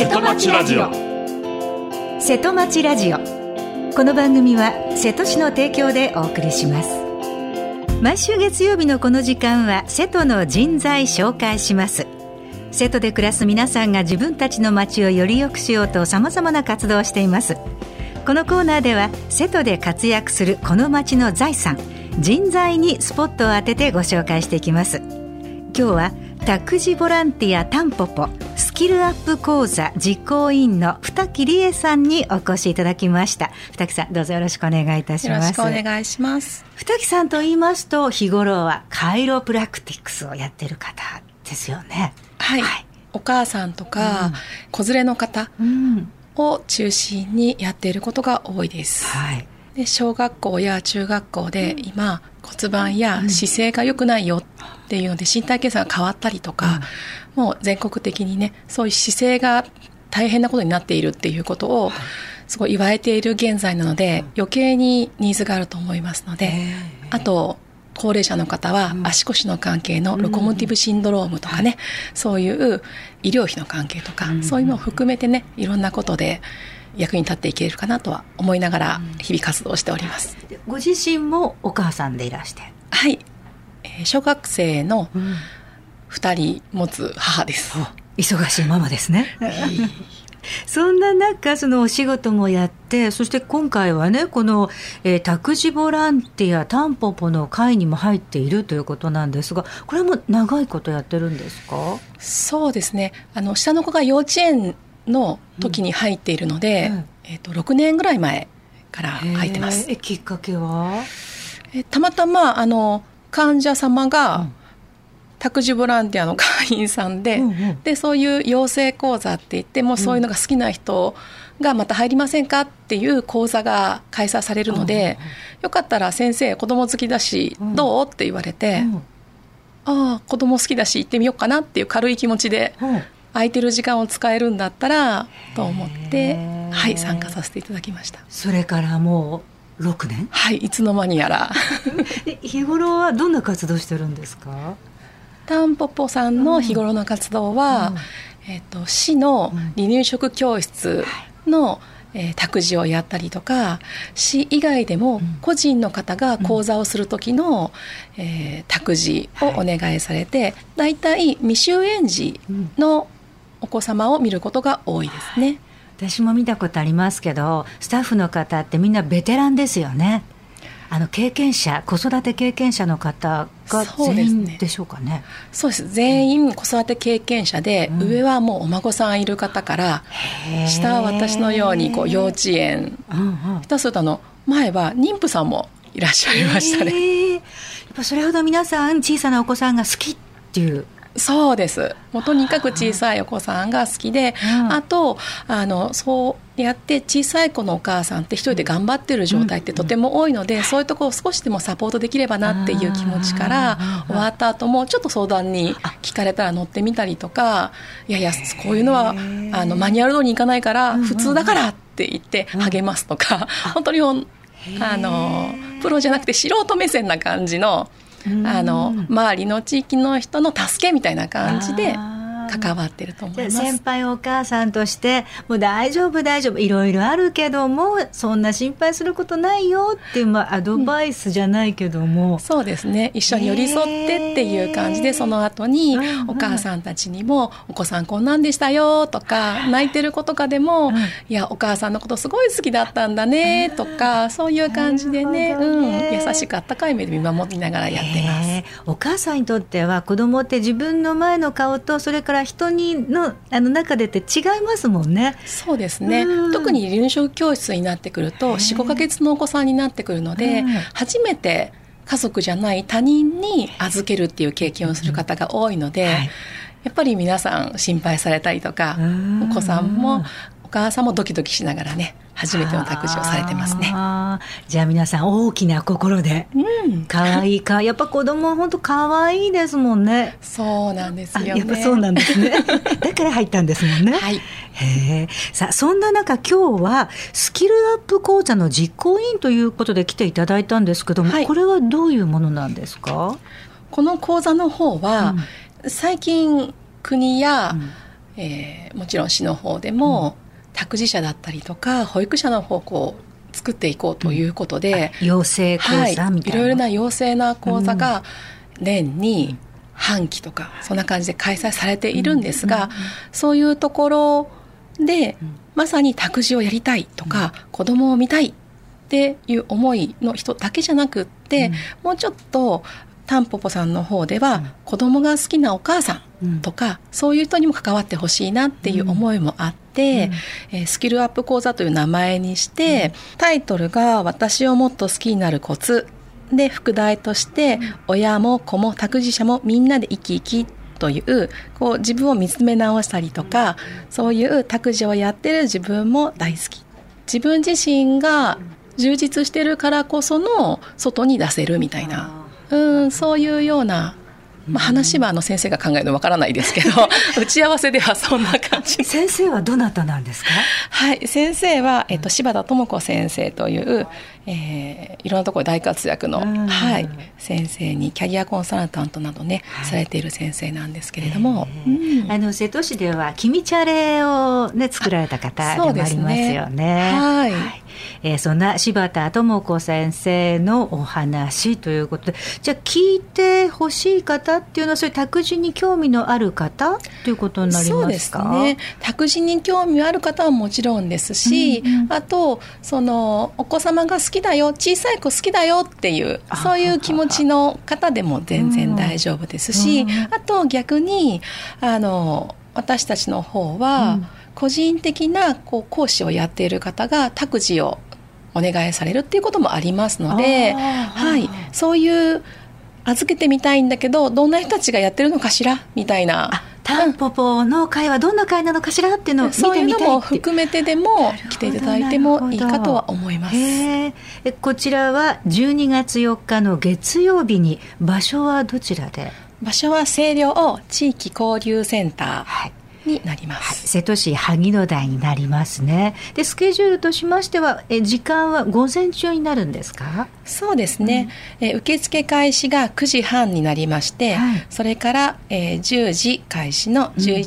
瀬戸町ラジオ。 瀬戸町ラジオ。この番組は瀬戸市の提供でお送りします。毎週月曜日のこの時間は瀬戸の人材紹介します。瀬戸で暮らす皆さんが自分たちの町をより良くしようと様々な活動をしています。このコーナーでは瀬戸で活躍するこの町の財産、人材にスポットを当ててご紹介していきます。今日は託児ボランティアタンポポスキルアップ講座実行委員の二木理恵さんにお越しいただきました。二木さん、どうぞよろしくお願いいたします。 よろしくお願いします。 二木さんと言いますと、日頃はカイロプラクティクスをやってる方ですよね。 はい、はい、お母さんとか、子連れの方を中心にやっていることが多いです、はい、で小学校や中学校で今骨盤や姿勢が良くないよっていうので身体検査が変わったりとか、もう全国的にね、そういう姿勢が大変なことになっているっていうことをすごい言われている現在なので、余計にニーズがあると思いますので、あと高齢者の方は足腰の関係のロコモティブシンドロームとかね、そういう医療費の関係とか、そういうのを含めてね、いろんなことで役に立っていけるかなとは思いながら日々活動しております。 ご自身もお母さんでいらして？ はい、小学生の2人持つ母です、 忙しいママですねそんな中、そのお仕事もやって、そして今回はね、この、託児ボランティアタンポポの会にも入っているということなんですが、これも長いことやってるんですか？ そうですね、下の子が幼稚園の時に入っているので、6年ぐらい前から入ってます。 きっかけは？ たまたま患者様が、託児ボランティアの会員さんで、でそういう養成講座って言っても、そういうのが好きな人がまた入りませんかっていう講座が開催されるので、よかったら先生子供好きだしどうって言われて、ああ子供好きだし行ってみようかなっていう軽い気持ちで、空いてる時間を使えるんだったらと思って、はい、参加させていただきました。 それからもう6年？ はい、いつの間にやら日頃はどんな活動してるんですか？ タンポポさんの日頃の活動は、市の離乳食教室の、託児をやったりとか、市以外でも個人の方が講座をする時の、託児をお願いされて、だいたい未就園児のお子様を見ることが多いですね。 私も見たことありますけど、スタッフの方ってみんなベテランですよね。経験者、子育て経験者の方が全員でしょうかね？ そうです、全員子育て経験者で、上はもうお孫さんいる方から、下は私のように幼稚園、下すると前は妊婦さんもいらっしゃいましたね。 やっぱそれほど皆さん小さなお子さんが好きっていう。 そうです。もうとにかく小さいお子さんが好きで、あとそうやって小さい子のお母さんって一人で頑張ってる状態ってとても多いので、そういうところを少しでもサポートできればなっていう気持ちから、終わった後もちょっと相談に聞かれたら乗ってみたりとか、いやいやこういうのはマニュアル通りにいかないから普通だからって言って励ますとか、本当にプロじゃなくて素人目線な感じの周りの地域の人の助けみたいな感じで関わってると思います。 先輩お母さんとしてもう大丈夫いろいろあるけどもそんな心配することないよっていう、アドバイスじゃないけども、 そうですね、一緒に寄り添ってっていう感じで、その後にお母さんたちにも、お子さんこんなんでしたよとか、泣いてる子とかでも、いやお母さんのことすごい好きだったんだねとか、そういう感じでね、優しくあったかい目で見守りながらやってます。 お母さんにとっては子供って自分の前の顔とそれから人の中でって違いますもんね。 そうですね、特に離乳食教室になってくると 4,5 ヶ月のお子さんになってくるので、初めて家族じゃない他人に預けるっていう経験をする方が多いので、やっぱり皆さん心配されたりとか、お子さんもお母さんもドキドキしながらね、初めての託児をされてますね。 じゃあ皆さん大きな心で、かわいいか、やっぱ子供は本当かわいいですもんね。 そうなんですよね。 やっぱそうなんですねだから入ったんですもんね。 はい。 さあそんな中、今日はスキルアップ講座の実行委員ということで来ていただいたんですけども、これはどういうものなんですか？ この講座の方は、最近国やもちろん市の方でも、託児者だったりとか保育者の方向作っていこうということで、 養成講座みたいな、 いろいろな養成な講座が年に半期とかそんな感じで開催されているんですが、そういうところでまさに託児をやりたいとか、子供を見たいっていう思いの人だけじゃなくって、もうちょっとタンポポさんの方では、子供が好きなお母さんとか、そういう人にも関わってほしいなっていう思いもあって、スキルアップ講座という名前にして、タイトルが私をもっと好きになるコツで、副題として親も子も託児者もみんなで生き生きという、こう自分を見つめ直したりとか、そういう託児をやってる自分も大好き、自分自身が充実してるからこその外に出せるみたいな、そういうような、話は先生が考えるのわからないですけど打ち合わせではそんな感じ。 先生はどなたなんですか？ はい、先生は、柴田智子先生という、いろんなところで大活躍の、先生にキャリアコンサルタントなどね、されている先生なんですけれども、 瀬戸市では君チャレを、ね、作られた方でもありますよね。そんな柴田智子先生のお話ということで、じゃあ聞いてほしい方っていうのは、そういう託児に興味のある方ということになりますか？そうですね、 託児に興味ある方はもちろんですし、あとそのお子様が好きだよ、小さい子好きだよっていうそういう気持ちの方でも全然大丈夫ですし、あと逆に私たちの方は、個人的な講師をやっている方が託児をお願いされるっていうこともありますので、そういう預けてみたいんだけどどんな人たちがやってるのかしらみたいな、 タンポポの会はどんな会なのかしらっていうのを見てみたいっていう、 そういうのも含めてでも来ていただいてもいいかとは思います。 こちらは12月4日の月曜日に、場所はどちらで？ 場所は星稜地域交流センターになります。 瀬戸市萩野台になりますね。でスケジュールとしましては、時間は午前中になるんですか？ そうですね、受付開始が9時半になりまして、それから、10時開始の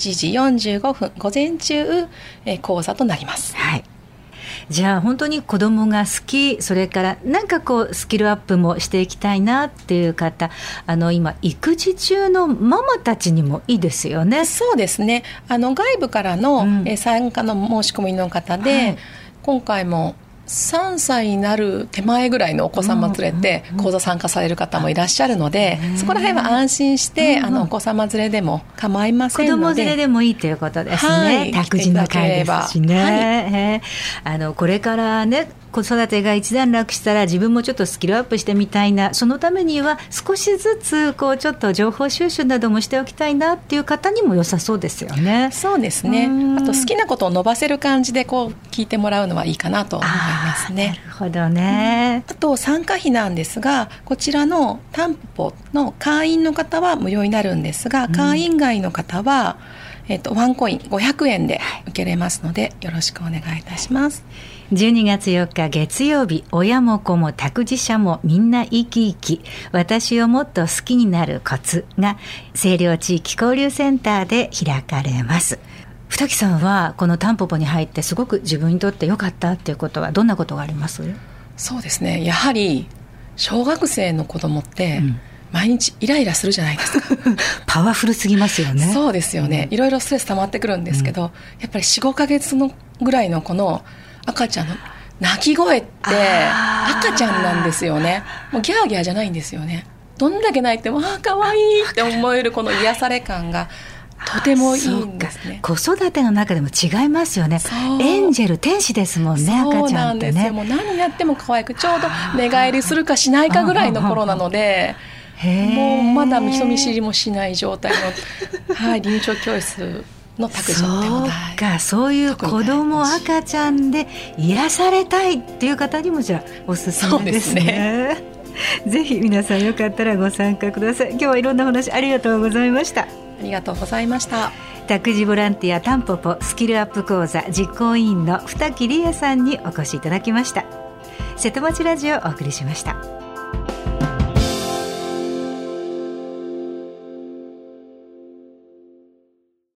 11時45分、午前中、講座となります。 じゃあ本当に子供が好き、それからなんかスキルアップもしていきたいなっていう方、今育児中のママたちにもいいですよね。 そうですね、外部からの、参加の申し込みの方で、今回も3歳になる手前ぐらいのお子様連れて講座参加される方もいらっしゃるので、そこら辺は安心して、お子様連れでも構いませんので、 子供連れでもいいということですね。託児の会ですしね、これからね、子育てが一段落したら自分もちょっとスキルアップしてみたいな、そのためには少しずつちょっと情報収集などもしておきたいなっていう方にも良さそうですよね。 そうですね、あと好きなことを伸ばせる感じで聞いてもらうのはいいかなと思いますね。 なるほどね。 あと参加費なんですが、こちらのタンポポの会員の方は無料になるんですが、会員外の方は、ワンコイン500円で受けれますので、よろしくお願いいたします。 12月4日月曜日、親も子も託児者もみんな生き生き、私をもっと好きになるコツが星稜地域交流センターで開かれます。二木さんはこのタンポポに入ってすごく自分にとって良かったっていうことはどんなことがあります？ そうですね、やはり小学生の子供って、毎日イライラするじゃないですかパワフルすぎますよね。 そうですよね、いろいろストレス溜まってくるんですけど、やっぱり 4,5 ヶ月のぐらいのこの赤ちゃんの泣き声って赤ちゃんなんですよね。もうギャーギャーじゃないんですよね。どんだけ泣いても可愛いって思えるこの癒され感がとてもいいんですね。 子育ての中でも違いますよね。エンジェル天使ですもんね、赤ちゃんってね。そうなんですよ。もう何やっても可愛く、ちょうど寝返りするかしないかぐらいの頃なので、もうまだ人見知りもしない状態の、臨床教室の託児ってもそういう子供赤ちゃんで癒されたいっていう方にもじゃあおすすめですね。ぜひ皆さんよかったらご参加ください。今日はいろんな話ありがとうございました。 ありがとうございました。 託児ボランティアタンポポスキルアップ講座実行委員の二木理恵さんにお越しいただきました。瀬戸町ラジオをお送りしました。